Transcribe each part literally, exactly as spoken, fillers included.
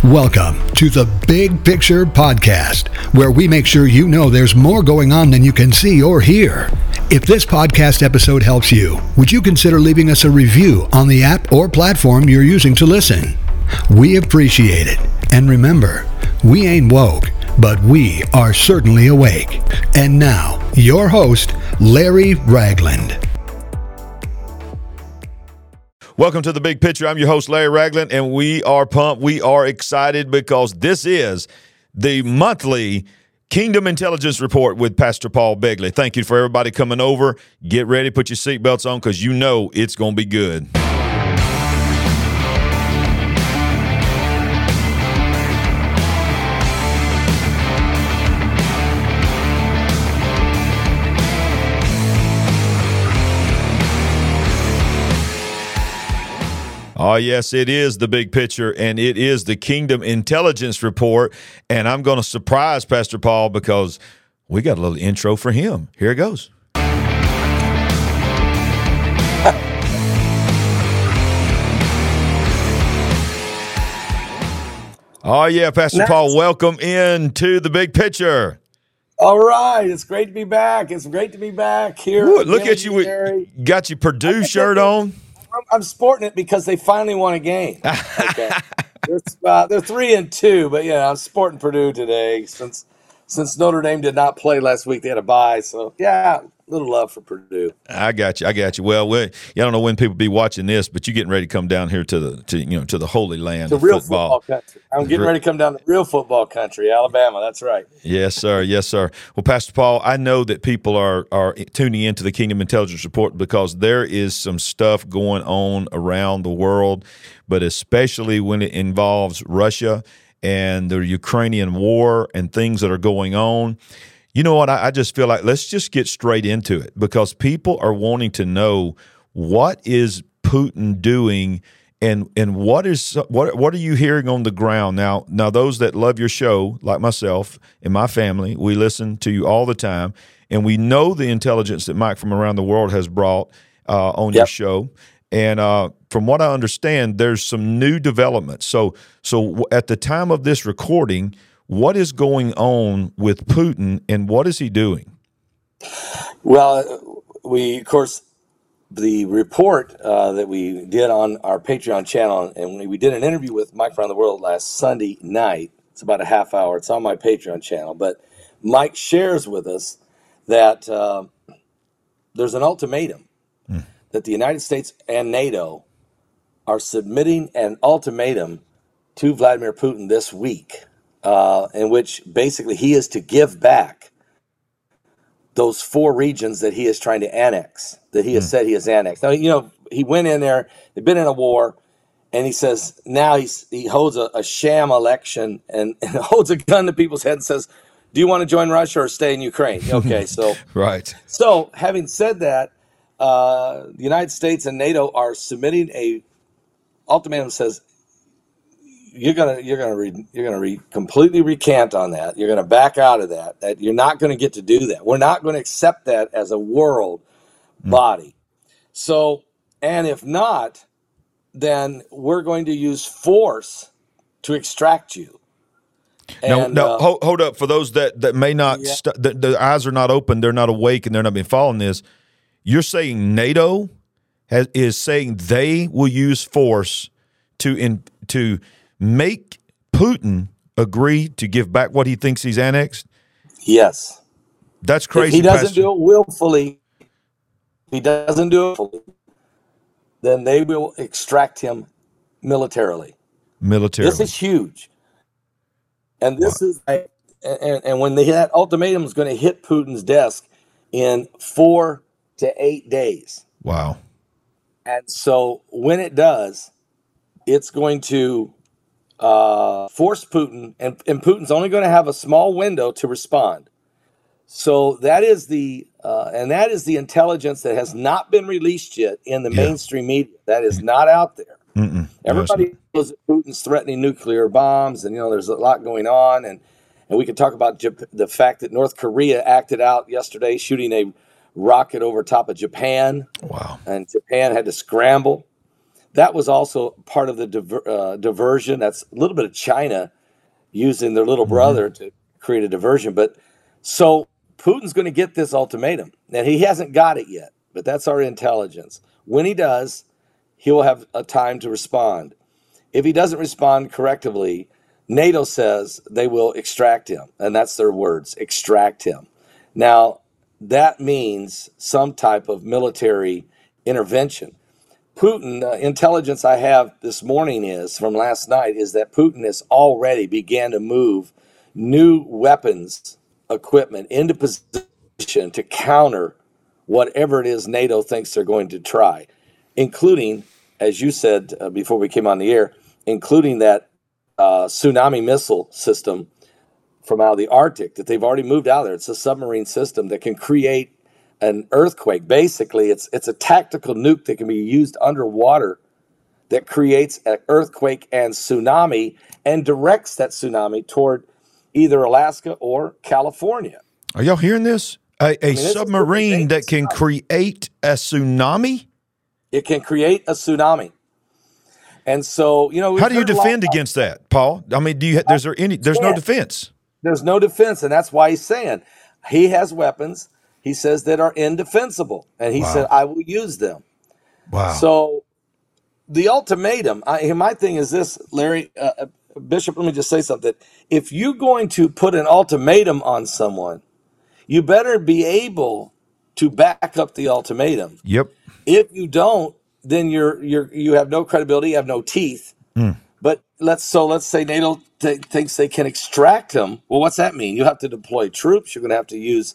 Welcome to the Big Picture Podcast, where we make sure you know there's more going on than you can see or hear. If this podcast episode helps you, would you consider leaving us a review on the app or platform you're using to listen? We appreciate it. And remember, we ain't woke, but we are certainly awake. And now, your host, Larry Ragland. Welcome to The Big Picture. I'm your host, Larry Ragland, and we are pumped. We are excited because this is the monthly Kingdom Intelligence Report with Pastor Paul Begley. Thank you for everybody coming over. Get ready, put your seatbelts on, because you know it's going to be good. Oh, yes, it is The Big Picture, and it is the Kingdom Intelligence Report. And I'm going to surprise Pastor Paul because we got a little intro for him. Here it goes. Oh, yeah, Pastor nice. Paul, welcome in to The Big Picture. All right. It's great to be back. It's great to be back here. Ooh, look at you. With, got your Purdue shirt on. I'm sporting it because they finally won a game. Okay. they're, uh, they're three and two, but yeah, I'm sporting Purdue today since since Notre Dame did not play last week. They had a bye, so yeah, a little love for Purdue. I got you. I got you. Well, we, I don't know when people be watching this, but you're getting ready to come down here to the to you know to the holy land to of real football. football country. I'm getting ready to come down to real football country, Alabama. That's right. Yes, sir. Yes, sir. Well, Pastor Paul, I know that people are are tuning into the Kingdom Intelligence Report because there is some stuff going on around the world, but especially when it involves Russia and the Ukrainian war and things that are going on. You know what? I, I just feel like let's just get straight into it because people are wanting to know what is Putin doing and and what is what what are you hearing on the ground now? Now, those that love your show, like myself and my family, we listen to you all the time, and we know the intelligence that Mike from around the world has brought uh, on yep. your show. And uh, from what I understand, there's some new developments. So so at the time of this recording, what is going on with Putin, and what is he doing? Well, we, of course, the report uh, that we did on our Patreon channel, and we did an interview with Mike from around the world last Sunday night. It's about a half hour. It's on my Patreon channel. But Mike shares with us that uh, there's an ultimatum mm. that the United States and NATO are submitting an ultimatum to Vladimir Putin this week. Uh, in which basically he is to give back those four regions that he is trying to annex, that he has mm. said he has annexed. Now, you know, he went in there, they've been in a war, and he says now he's, he holds a, a sham election and, and holds a gun to people's head and says, do you want to join Russia or stay in Ukraine? Okay, so right. So having said that, uh, the United States and NATO are submitting a ultimatum that says, You're gonna, you're gonna, re, you're gonna re, completely recant on that. You're gonna back out of that. That you're not going to get to do that. We're not going to accept that as a world mm. body. So, and if not, then we're going to use force to extract you. No, and, no, uh, hold, hold up for those that that may not, yeah. st- the, the eyes are not open, they're not awake, and they're not been following this. You're saying NATO has, is saying they will use force to in to make Putin agree to give back what he thinks he's annexed? Yes. That's crazy. If he doesn't Pastor. do it willfully, if he doesn't do it willfully, then they will extract him militarily. Militarily. This is huge. And this wow. is, and, and when they, that ultimatum is going to hit Putin's desk in four to eight days. Wow. And so when it does, it's going to Uh, force Putin, and, and Putin's only going to have a small window to respond. So that is the, uh, and that is the intelligence that has not been released yet in the yeah. mainstream media. That is not out there. Mm-mm. Everybody knows that Putin's threatening nuclear bombs, and you know there's a lot going on, and and we could talk about Jap- the fact that North Korea acted out yesterday, shooting a rocket over top of Japan. Wow! And Japan had to scramble. that was also part of the diver, uh, diversion. That's a little bit of China using their little brother mm-hmm. to create a diversion. But so Putin's going to get this ultimatum. Now, he hasn't got it yet, but that's our intelligence. When he does, he will have a time to respond. If he doesn't respond correctly, NATO says they will extract him, and that's their words, extract him. Now, that means some type of military intervention. Putin, uh, intelligence I have this morning is, from last night, is that Putin has already began to move new weapons equipment into position to counter whatever it is NATO thinks they're going to try, including, as you said uh, before we came on the air, including that uh, tsunami missile system from out of the Arctic that they've already moved out there. It's a submarine system that can create an earthquake. Basically, it's it's a tactical nuke that can be used underwater that creates an earthquake and tsunami and directs that tsunami toward either Alaska or California. Are y'all hearing this? A, a I mean, submarine that can tsunami. create a tsunami? It can create a tsunami. And so, you know, how do you defend against that, Paul? I mean, do you? There's there any? There's no defense. There's no defense, and that's why he's saying he has weapons. He says that are indefensible, and he wow. said, "I will use them." Wow. So, the ultimatum. I, my thing is this, Larry uh, Bishop. Let me just say something. If you're going to put an ultimatum on someone, you better be able to back up the ultimatum. Yep. If you don't, then you're you're you have no credibility, you have no teeth. Mm. But let's so let's say NATO th- thinks they can extract him. Well, what's that mean? You have to deploy troops. You're going to have to use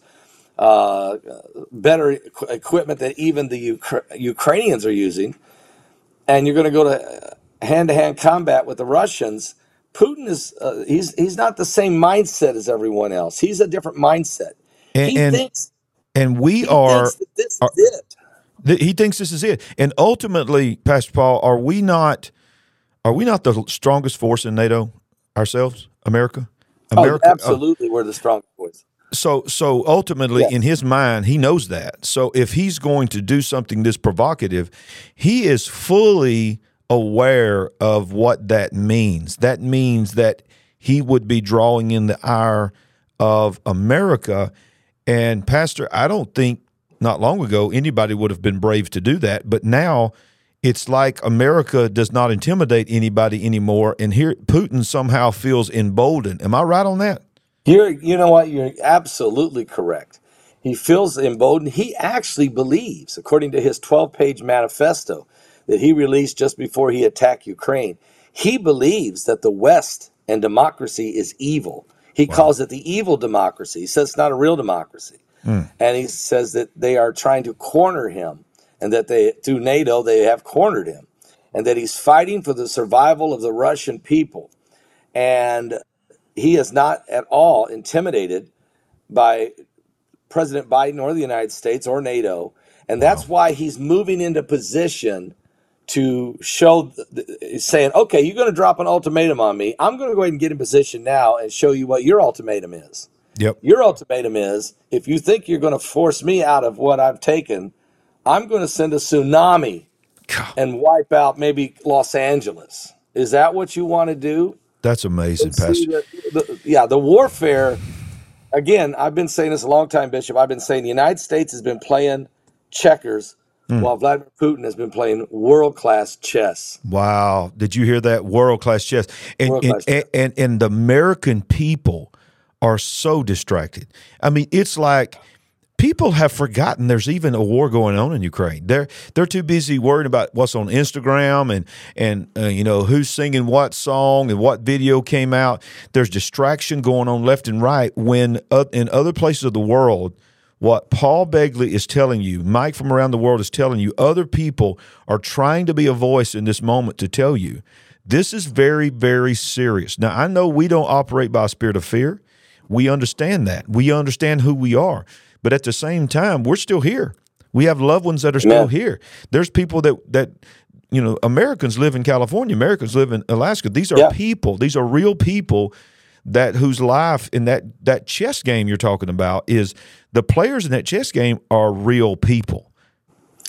uh, better equ- equipment that even the Ukra- Ukrainians are using, and you're going to go to hand-to-hand combat with the Russians. Putin is uh, he's he's not the same mindset as everyone else. He's a different mindset. And, he and, thinks, and we he are. Thinks that this are, is it. Th- he thinks this is it. And ultimately, Pastor Paul, are we not? Are we not the strongest force in NATO ourselves, America? America, oh, absolutely, uh, we're the strongest force. So, so ultimately, yes. in his mind, he knows that. So, if he's going to do something this provocative, he is fully aware of what that means. That means that he would be drawing in the ire of America. And Pastor, I don't think not long ago anybody would have been brave to do that, but now it's like America does not intimidate anybody anymore, and here Putin somehow feels emboldened. Am I right on that? You're, you know what? You're absolutely correct. He feels emboldened. He actually believes, according to his twelve-page manifesto that he released just before he attacked Ukraine, he believes that the West and democracy is evil. He wow. calls it the evil democracy. He says it's not a real democracy. Mm. And he says that they are trying to corner him, and that they, through NATO, they have cornered him, and that he's fighting for the survival of the Russian people. And he is not at all intimidated by President Biden or the United States or NATO. And that's wow. why he's moving into position to show, the, saying, okay, you're going to drop an ultimatum on me. I'm going to go ahead and get in position now and show you what your ultimatum is. Yep. Your ultimatum is, if you think you're going to force me out of what I've taken, I'm going to send a tsunami God. and wipe out maybe Los Angeles. Is that what you want to do? That's amazing, Pastor. The, the, yeah, the warfare, again, I've been saying this a long time, Bishop. I've been saying the United States has been playing checkers mm. while Vladimir Putin has been playing world-class chess. Wow. Did you hear that? World-class chess. And, world-class and, chess. And, and, and the American people are so distracted. I mean, it's like people have forgotten there's even a war going on in Ukraine. They're they're too busy worrying about what's on Instagram and and uh, you know who's singing what song and what video came out. There's distraction going on left and right. When uh, in other places of the world, what Paul Begley is telling you, Mike from around the world is telling you, other people are trying to be a voice in this moment to tell you this is very, very serious. Now I know we don't operate by a spirit of fear. We understand that. We understand who we are. But at the same time, we're still here. We have loved ones that are still yeah. here. There's people that, that, you know, Americans live in California. Americans live in Alaska. These are yeah. people. These are real people that whose life in that, that chess game you're talking about is the players in that chess game are real people.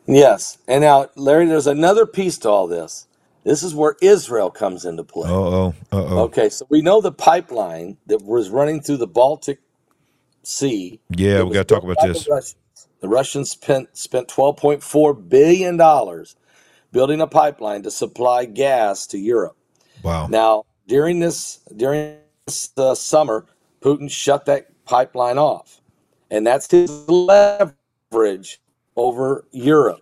Yes. And now, Larry, there's another piece to all this. This is where Israel comes into play. Uh-oh, uh-oh. Okay, so we know the pipeline that was running through the Baltic Sea. Yeah, It we was got to talk built about by this. the Russians. The Russians spent spent twelve point four billion dollars building a pipeline to supply gas to Europe. Wow. Now, during this during this uh, summer, Putin shut that pipeline off, and that's his leverage over Europe.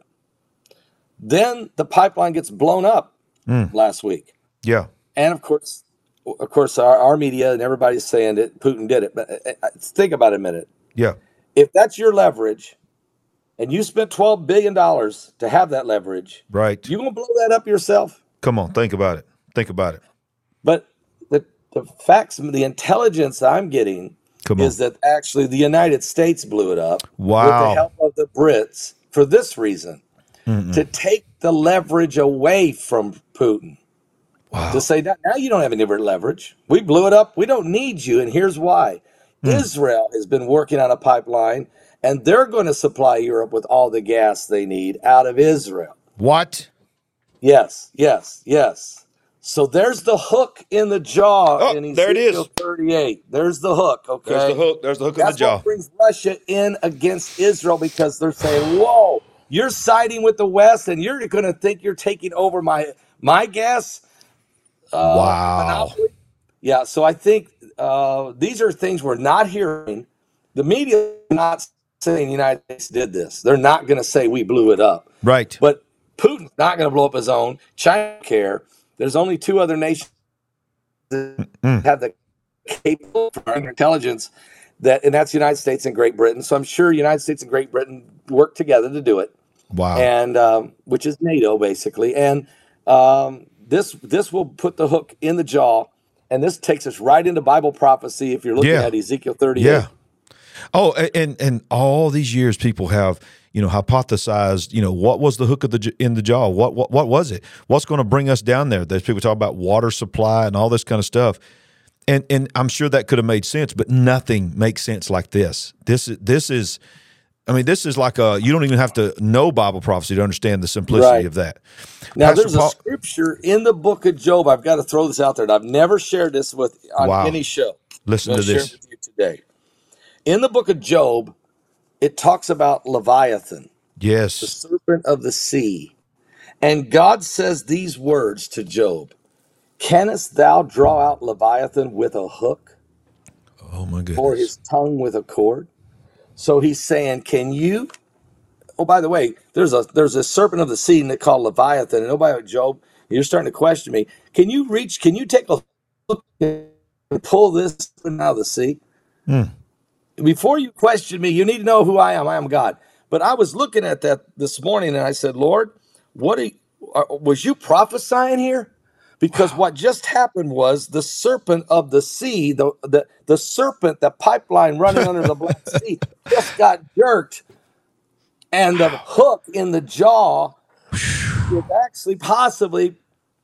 Then the pipeline gets blown up Mm. last week, Yeah. and of course, of course, our, our media and everybody's saying that Putin did it. But uh, uh, think about it a minute. Yeah. If that's your leverage, and you spent twelve billion dollars to have that leverage, Right. you gonna blow that up yourself? Come on, think about it. Think about it. But the the facts, the intelligence I'm getting Come on. is that actually the United States blew it up with the Wow. help of the Brits for this reason, Mm-mm. to take the leverage away from Putin. Wow. To say that now you don't have any leverage. We blew it up. We don't need you. And here's why. Mm. Israel has been working on a pipeline, and they're going to supply Europe with all the gas they need out of Israel. What? Yes, yes, yes. So there's the hook in the jaw Oh, in there it Ezekiel is. thirty-eight. There's the hook, okay? There's the hook. There's the hook in That's the jaw. what brings Russia in against Israel, because they're saying, whoa, you're siding with the West, and you're going to think you're taking over my my gas uh, Wow. monopoly. Yeah, so I think uh, these are things we're not hearing. The media is not saying the United States did this. They're not going to say we blew it up. Right. But Putin's not going to blow up his own. China don't care. There's only two other nations that Mm. have the capable intelligence, that, and that's the United States and Great Britain. So I'm sure the United States and Great Britain work together to do it, Wow. and um, which is NATO basically. And um, this this will put the hook in the jaw, and this takes us right into Bible prophecy. If you're looking Yeah. at Ezekiel thirty-eight, Yeah. Oh, a- and and all these years, people have, you know, hypothesized, you know, what was the hook of the j- in the jaw? What what what was it? What's going to bring us down there? There's people talk about water supply and all this kind of stuff, and and I'm sure that could have made sense, but nothing makes sense like this. This is this is, I mean, this is like a, you don't even have to know Bible prophecy to understand the simplicity Right. of that. Now, Pastor there's Paul- a scripture in the book of Job. I've got to throw this out there, and I've never shared this with on Wow. any show. Listen I'm to gonna share this. it with you today. In the book of Job, it talks about Leviathan, the Yes. serpent of the sea. And God says these words to Job: "Canst thou draw out Leviathan with a hook, Oh my or goodness. his tongue with a cord?" So he's saying, can you? Oh, by the way, there's a there's a serpent of the sea that called Leviathan. And nobody, Job, you're starting to question me. Can you reach? Can you take a hook and pull this out of the sea? Mm. Before you question me, you need to know who I am. I am God. But I was looking at that this morning, and I said, Lord, what are you, uh, was you prophesying here? Because what just happened was the serpent of the sea, the the, the serpent, the pipeline running under the Black Sea, just got jerked, and the hook in the jaw is actually possibly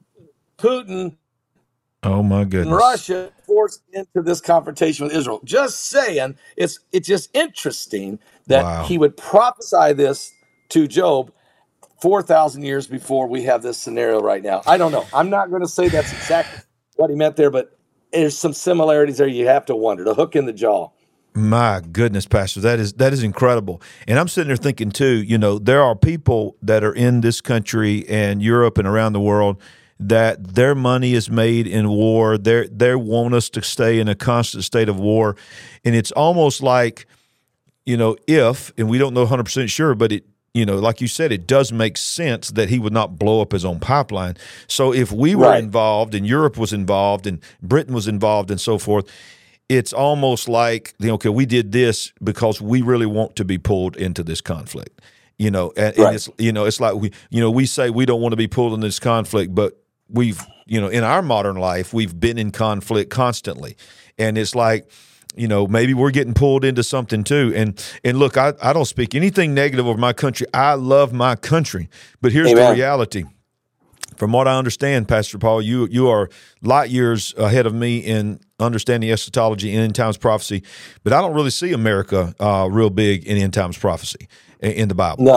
Putin Oh my and goodness. Russia forced into this confrontation with Israel. Just saying, it's it's just interesting that Wow. he would prophesy this to Job four thousand years before we have this scenario right now. I don't know. I'm not going to say that's exactly what he meant there, but there's some similarities there. You have to wonder. The hook in the jaw. My goodness, Pastor, that is that is incredible. And I'm sitting there thinking too, you know, there are people that are in this country and Europe and around the world that their money is made in war. They they want us to stay in a constant state of war. And it's almost like, you know, if, and we don't know one hundred percent sure, but it, you know, like you said, it does make sense that he would not blow up his own pipeline. So if we were Right. involved and Europe was involved and Britain was involved and so forth, it's almost like, you know, okay, we did this because we really want to be pulled into this conflict, you know, and, and Right. it's, you know, it's like we, you know, we say we don't want to be pulled into this conflict, but we've, you know, in our modern life, we've been in conflict constantly. And it's like, you know, maybe we're getting pulled into something too. And, and look, I, I don't speak anything negative of my country. I love my country, but here's Amen. the reality. From what I understand, Pastor Paul, you you are light years ahead of me in understanding eschatology and end times prophecy, but I don't really see America uh, real big in end times prophecy in, in the Bible. No.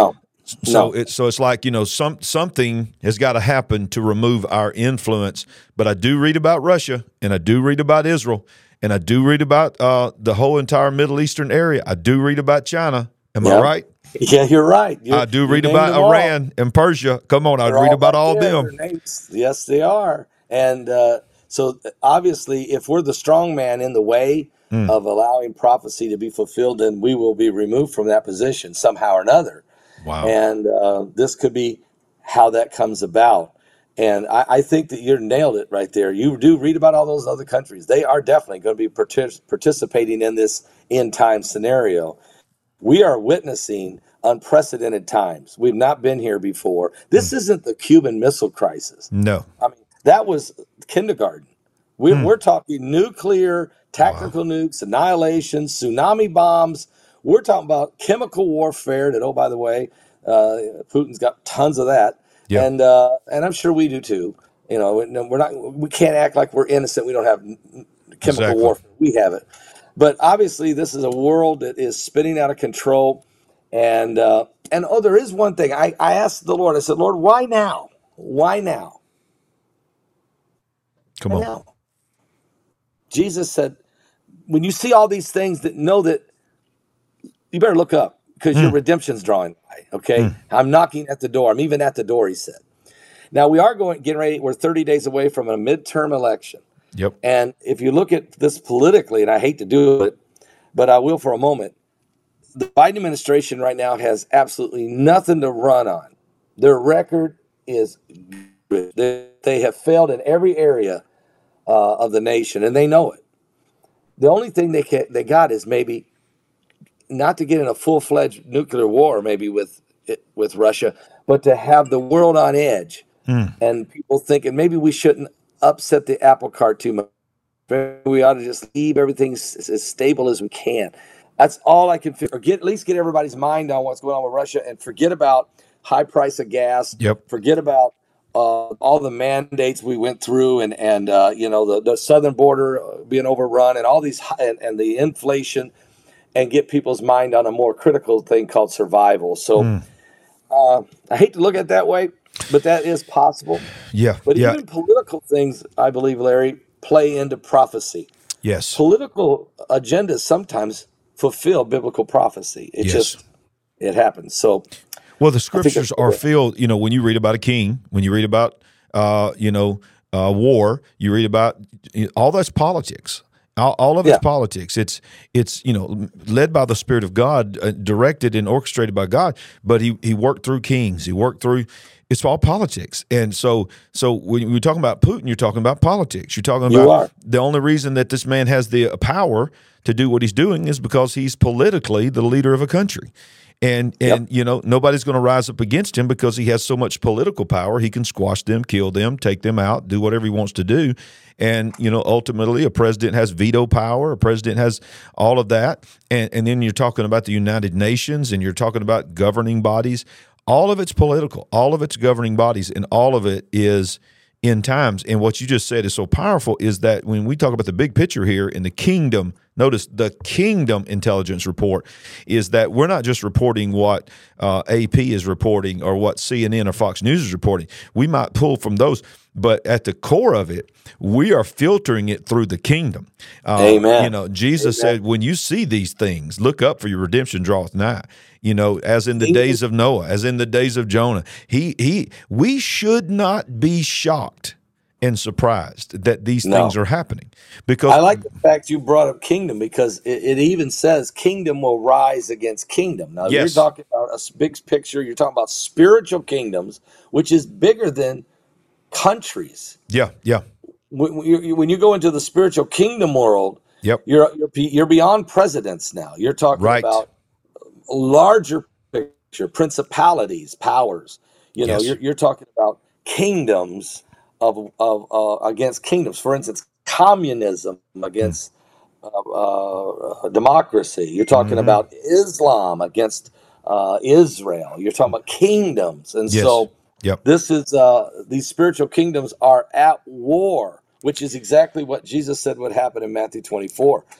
So No. it's so it's like, you know, some something has got to happen to remove our influence. But I do read about Russia, and I do read about Israel, and I do read about uh, the whole entire Middle Eastern area. I do read about China. Am I Yep. right? Yeah, you're right. You're, I do you read named about them all. Iran and Persia. Come on, I They're read all about right all there. them. Their names. Yes, they are. And uh, so obviously, if we're the strong man in the way Mm. of allowing prophecy to be fulfilled, then we will be removed from that position somehow or another. Wow. And uh, this could be how that comes about. And I, I think that you nailed it right there. You do read about all those other countries. They are definitely going to be partic- participating in this end time scenario. We are witnessing unprecedented times. We've not been here before. This Mm. isn't the Cuban Missile Crisis. No. I mean, that was kindergarten. We're, Mm. we're talking nuclear, tactical Wow. nukes, annihilation, tsunami bombs. We're talking about chemical warfare that, oh, by the way, uh, Putin's got tons of that. Yeah. And uh, and I'm sure we do too. You know, we're not, we can't act like we're innocent. We don't have chemical Exactly. warfare. We have it. But obviously, this is a world that is spinning out of control. And uh, and oh, there is one thing. I, I asked the Lord, I said, Lord, why now? Why now? Come Why on. now? Jesus said, when you see all these things, that know that you better look up because your Mm. redemption's drawing nigh. Okay, Mm. I'm knocking at the door. I'm even at the door. He said. Now we are going getting ready. We're thirty days away from a midterm election, Yep. and if you look at this politically, and I hate to do it, but I will for a moment. The Biden administration right now has absolutely nothing to run on. Their record is good. They, they have failed in every area uh, of the nation, and they know it. The only thing they can, they got is maybe not to get in a full-fledged nuclear war, maybe with with Russia, but to have the world on edge, Mm. and people thinking maybe we shouldn't upset the apple cart too much. Maybe we ought to just leave everything s- as stable as we can. That's all I can figure. Or get at least get everybody's mind on what's going on with Russia, and forget about high price of gas. Yep. Forget about uh, all the mandates we went through, and and uh, you know the, the southern border uh, being overrun, and all these hi- and, and the inflation, and get people's mind on a more critical thing called survival. So Mm. uh, I hate to look at it that way, but that is possible. Yeah. But Yeah. even political things, I believe, Larry, play into prophecy. Yes. Political agendas sometimes fulfill biblical prophecy. It Yes. just it happens. So Well, the I think scriptures that's are good. filled. You know, when you read about a king, when you read about, uh, you know, uh, war, you read about all that's politics. All, all of it's Yeah. politics. It's it's you know led by the Spirit of God, uh, directed and orchestrated by God. But he he worked through kings. He worked through. It's all politics. And so so when you're talking about Putin, you're talking about politics. You're talking You about are. the only reason that this man has the power to do what he's doing is because he's politically the leader of a country. And and you know nobody's going to rise up against him because he has so much political power. He can squash them, kill them, take them out, do whatever he wants to do. And you know ultimately, a president has veto power. A president has all of that. And and then you're talking about the United Nations, and you're talking about governing bodies. All of it's political. All of it's governing bodies, and all of it is end times. And what you just said is so powerful is that when we talk about the big picture here in the kingdom, notice the kingdom intelligence report is that we're not just reporting what uh, A P is reporting or what C N N or Fox News is reporting. We might pull from those, but at the core of it, we are filtering it through the kingdom. Uh, Amen. You know, Jesus Amen. said, when you see these things, look up, for your redemption draweth nigh. You know, as in the Kingdom- days of Noah, as in the days of Jonah. He he we should not be shocked and surprised that these No. things are happening. Because I like the fact you brought up kingdom, because it, it even says kingdom will rise against kingdom. Now, Yes. you're talking about a s- big picture. You're talking about spiritual kingdoms, which is bigger than countries. yeah, yeah. When when you, when you go into the spiritual kingdom world, Yep. you're you're, be- you're beyond presidents now. You're talking Right. about larger picture, principalities, powers. You know, Yes. you're you're talking about kingdoms of of uh, against kingdoms. For instance, communism against uh, uh, democracy. You're talking Mhm. about Islam against uh, Israel. You're talking about kingdoms, and Yes. so Yep. this is uh, these spiritual kingdoms are at war, which is exactly what Jesus said would happen in Matthew twenty-four.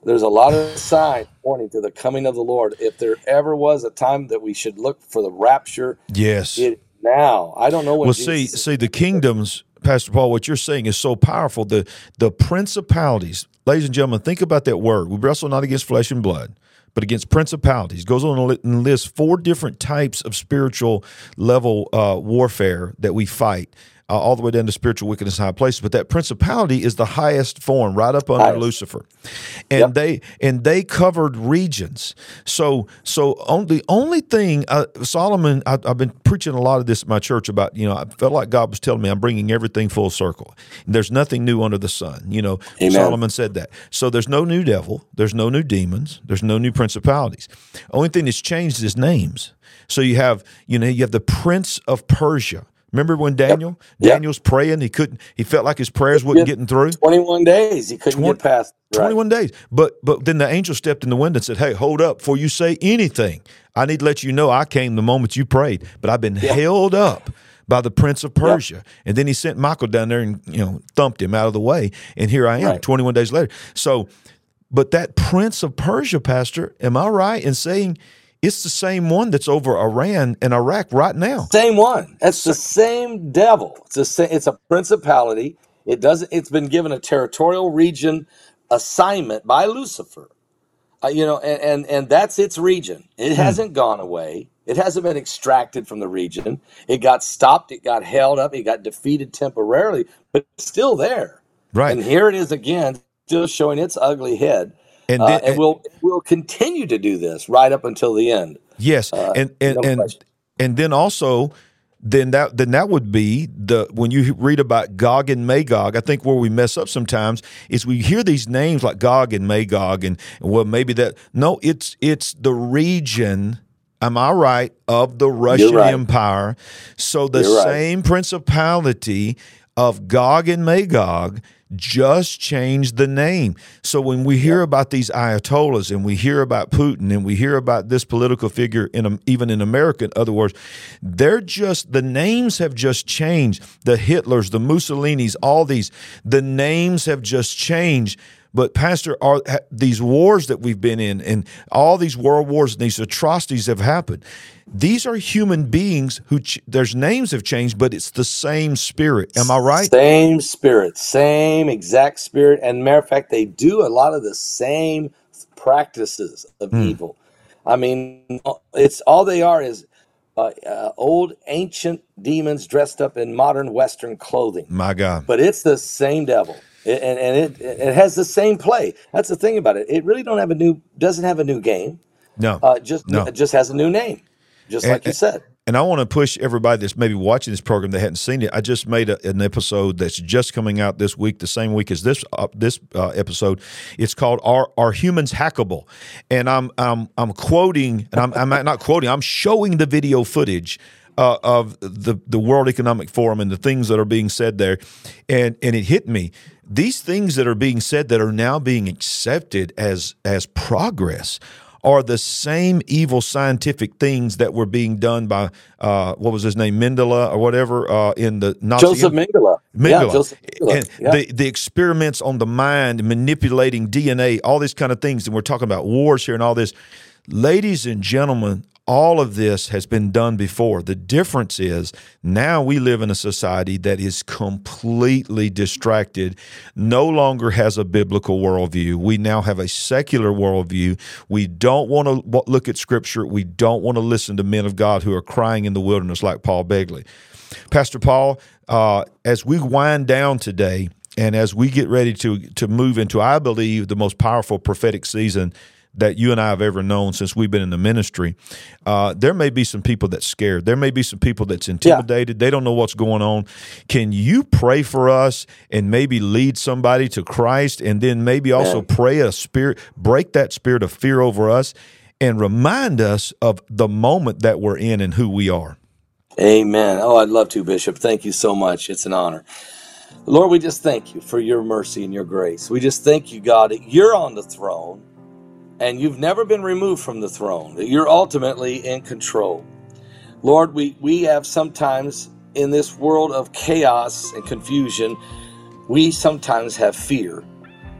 There's a lot of signs pointing to the coming of the Lord. If there ever was a time that we should look for the rapture, Yes. it now. I don't know when Well, Jesus see, see, the kingdoms, Pastor Paul, what you're saying is so powerful. The the principalities, ladies and gentlemen, think about that word. We wrestle not against flesh and blood, but against principalities. Goes on and lists four different types of spiritual level uh, warfare that we fight. Uh, all the way down to spiritual wickedness in high places, but that principality is the highest form, right up under Highest. Lucifer, and Yep. they and they covered regions. So, so on, the only thing uh, Solomon, I, I've been preaching a lot of this at my church about. You know, I felt like God was telling me I'm bringing everything full circle. There's nothing new under the sun. You know, Amen. Solomon said that. So there's no new devil, there's no new demons, there's no new principalities. Only thing that's changed is names. So you have, you know, you have the Prince of Persia. Remember when Daniel, Yep. Daniel's praying, he couldn't, he felt like his prayers wasn't getting through. twenty-one days. He couldn't Twen- get past. Right. twenty-one days. But but then the angel stepped in the window and said, hey, hold up, before you say anything, I need to let you know I came the moment you prayed, but I've been Yeah. held up by the Prince of Persia. And then he sent Michael down there and, you know, thumped him out of the way. And here I am, Right. twenty-one days later. So, but that Prince of Persia, Pastor, am I right in saying it's the same one that's over Iran and Iraq right now? Same one. That's the same devil. It's a sa- it's a principality. It doesn't. It's been given a territorial region assignment by Lucifer. Uh, you know, and, and and that's its region. It hasn't gone away. It hasn't been extracted from the region. It got stopped. It got held up. It got defeated temporarily, but it's still there. Right. And here it is again, still showing its ugly head. And Uh, then- and we'll we'll continue to do this right up until the end. Yes, Uh, and and no and question. and then also, then that then that would be the when you read about Gog and Magog. I think where we mess up sometimes is we hear these names like Gog and Magog, and, and well maybe that no, it's it's the region. Am I right of the Russian right. Empire? So the You're right. same principality of Gog and Magog just changed the name. So when we hear about these Ayatollahs and we hear about Putin and we hear about this political figure in even in America, in other words, they're just the names have just changed. The Hitlers, the Mussolinis, all these, the names have just changed. But Pastor, are these wars that we've been in and all these world wars and these atrocities have happened, these are human beings who ch- their names have changed, but it's the same spirit. Am I right? Same spirit, same exact spirit. And matter of fact, they do a lot of the same practices of Hmm. evil. I mean, it's all they are is uh, uh, old ancient demons dressed up in modern Western clothing. My God. But it's the same devil. It, and and it it has the same play. That's the thing about it. It really don't have a new doesn't have a new game. No. Uh, just No. it just has a new name, just And- like you said. And I want to push everybody that's maybe watching this program that hadn't seen it. I just made a, an episode that's just coming out this week, the same week as this uh, this uh, episode. It's called "Are Are Humans Hackable?" And I'm I'm I'm quoting, and I'm I'm not quoting. I'm showing the video footage uh, of the the World Economic Forum and the things that are being said there, and and it hit me. These things that are being said that are now being accepted as as progress are the same evil scientific things that were being done by uh, what was his name, Mendele or whatever, uh, in the Nazi Joseph Mengele. Mengele. Yeah, Joseph Mengele. And Yeah. the, the experiments on the mind, manipulating D N A, all these kind of things, and we're talking about wars here and all this. Ladies and gentlemen, all of this has been done before. The difference is now we live in a society that is completely distracted, no longer has a biblical worldview. We now have a secular worldview. We don't want to look at Scripture. We don't want to listen to men of God who are crying in the wilderness like Paul Begley. Pastor Paul, uh, as we wind down today and as we get ready to to move into, I believe, the most powerful prophetic season that you and I have ever known since we've been in the ministry, uh, there may be some people that's scared. There may be some people that's intimidated. They don't know what's going on. Can you pray for us and maybe lead somebody to Christ, and then maybe also Amen. pray a spirit, break that spirit of fear over us, and remind us of the moment that we're in and who we are? Amen. Oh, I'd love to, Bishop. Thank you so much. It's an honor. Lord, we just thank you for your mercy and your grace. We just thank you, God, that you're on the throne and you've never been removed from the throne, that you're ultimately in control. Lord, we, we have sometimes in this world of chaos and confusion, we sometimes have fear.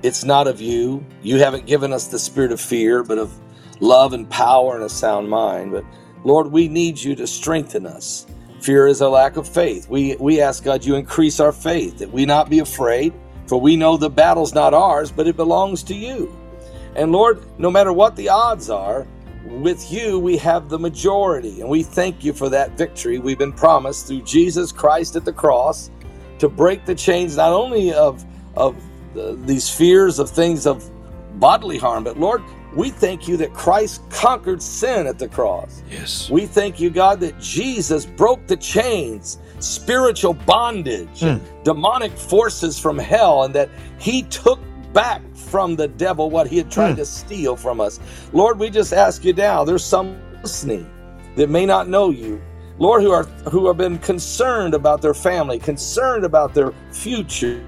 It's not of you. You haven't given us the spirit of fear, but of love and power and a sound mind. But Lord, we need you to strengthen us. Fear is a lack of faith. We we ask God you increase our faith, that we not be afraid, for we know the battle's not ours, but it belongs to you. And Lord, no matter what the odds are, with you we have the majority. And we thank you for that victory we've been promised through Jesus Christ at the cross, to break the chains not only of, of the, these fears of things of bodily harm, but Lord, we thank you that Christ conquered sin at the cross. Yes. We thank you, God, that Jesus broke the chains, spiritual bondage, mm. and demonic forces from hell, and that he took back from the devil what he had tried mm. to steal from us. Lord, we just ask you now, there's some listening that may not know you, Lord, who are who have been concerned about their family, concerned about their future.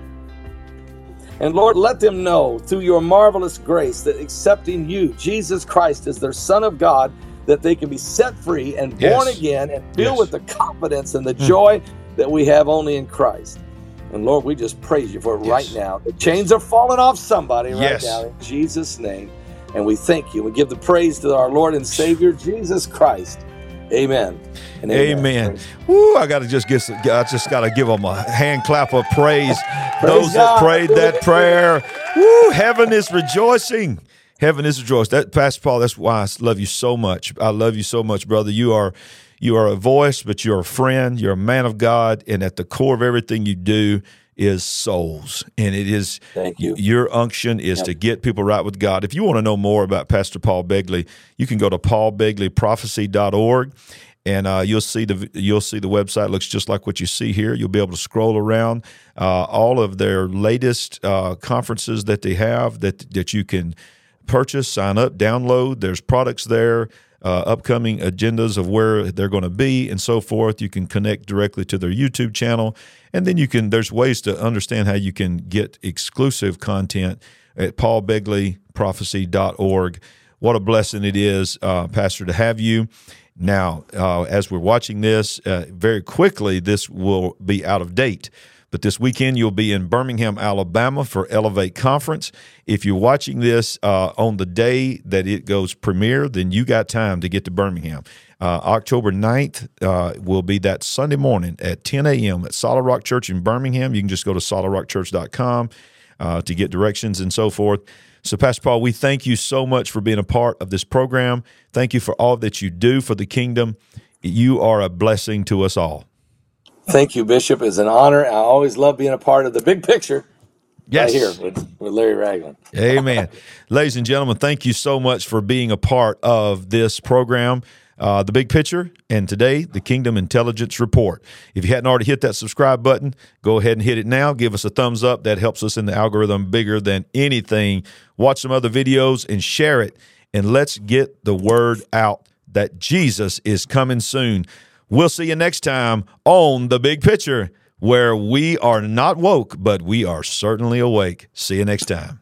And Lord, let them know through your marvelous grace that accepting you, Jesus Christ, as their Son of God, that they can be set free and born yes. again and filled yes. with the confidence and the joy mm. that we have only in Christ. And Lord, we just praise you for it yes. right now. The chains are falling off somebody right yes. now in Jesus' name. And we thank you. We give the praise to our Lord and Savior, Jesus Christ. Amen. And amen. Amen. Woo, I got to just get, I just got to give them a hand clap of praise. praise Those God. that prayed that prayer. Woo, heaven is rejoicing. Heaven is rejoicing. That, Pastor Paul, that's why I love you so much. I love you so much, brother. You are, you are a voice, but you're a friend. You're a man of God. And at the core of everything you do is souls. And it is, Thank you. Your unction is yep. to get people right with God. If you want to know more about Pastor Paul Begley, you can go to paul begley prophecy dot org, and uh, you'll see the you'll see the website. It looks just like what you see here. You'll be able to scroll around uh, all of their latest uh, conferences that they have that that you can purchase, sign up, download. There's products there. Uh, upcoming agendas of where they're going to be and so forth. You can connect directly to their YouTube channel, and then you can. There's ways to understand how you can get exclusive content at paul begley prophecy dot org. What a blessing it is, uh, Pastor, to have you. Now, uh, as we're watching this, uh, very quickly, this will be out of date. But this weekend, you'll be in Birmingham, Alabama for Elevate Conference. If you're watching this uh, on the day that it goes premiere, then you got time to get to Birmingham. Uh, October ninth uh, will be that Sunday morning at ten a.m. at Solid Rock Church in Birmingham. You can just go to solid rock church dot com uh, to get directions and so forth. So, Pastor Paul, we thank you so much for being a part of this program. Thank you for all that you do for the kingdom. You are a blessing to us all. Thank you, Bishop. It's an honor. I always love being a part of the big picture. Yes. Right here with, with Larry Ragland. Amen. Ladies and gentlemen, thank you so much for being a part of this program, uh, The Big Picture, and today, the Kingdom Intelligence Report. If you hadn't already hit that subscribe button, go ahead and hit it now. Give us a thumbs up. That helps us in the algorithm bigger than anything. Watch some other videos and share it, and let's get the word out that Jesus is coming soon. We'll see you next time on The Big Picture, where we are not woke, but we are certainly awake. See you next time.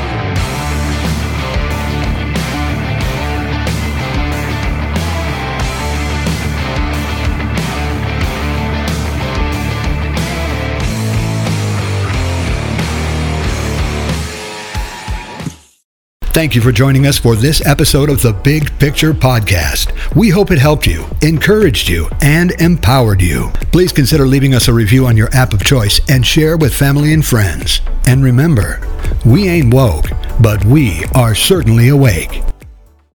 Thank you for joining us for this episode of the Big Picture Podcast. We hope it helped you, encouraged you, and empowered you. Please consider leaving us a review on your app of choice and share with family and friends. And remember, we ain't woke, but we are certainly awake.